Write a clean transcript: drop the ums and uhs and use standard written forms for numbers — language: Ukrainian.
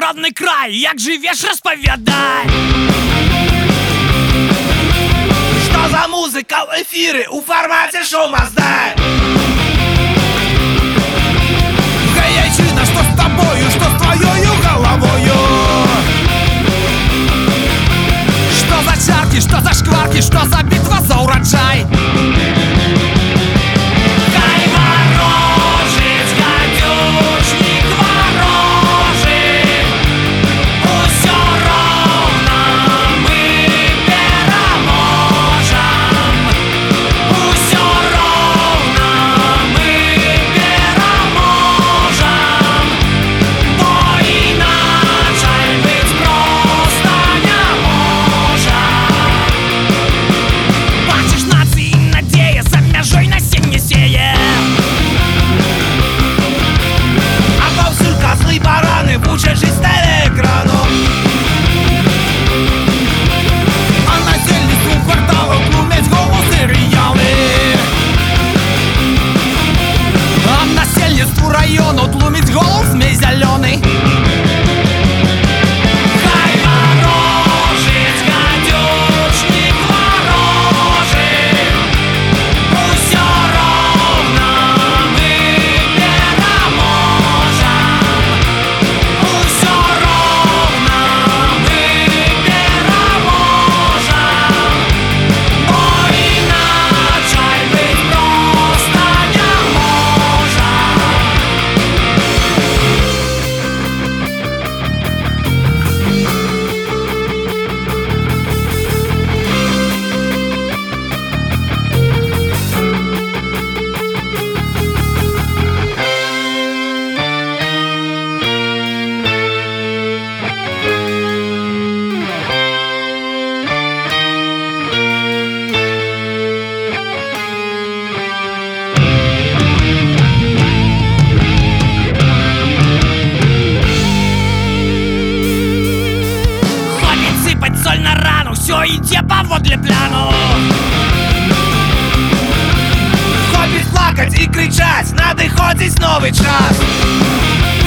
родний край, як живеш, розповідай. Что за музыка в эфире у формате шоу Маздай? Гаячина, что с тобою, что с твоею головою? Что за чарки, что за шкварки, что за битва за урожай? Хай ворожить, гадючник ворожить, усё роўна мы пераможам. Усё роўна мы пераможам, бо іначай быць проста не можа. Бачыш, нацыі надзея за мяжой насенне сее. А паўсюль козлы і бараны вучаць жыць з тэлеэкрану. А насельніцтву кварталаў тлумяць голос серыялы. А насельніцтву раёну тлуміць голос змей зялёны. Хай ворожить, гадючник ворожить, усё роўна мы пераможам. Усё роўна мы пераможам, бо іначай быць проста не можа. Хватит сыпать соль на рану, все ідзе паводле пляну. Хопіць плакаць і крычаць, надыходзіць новы час.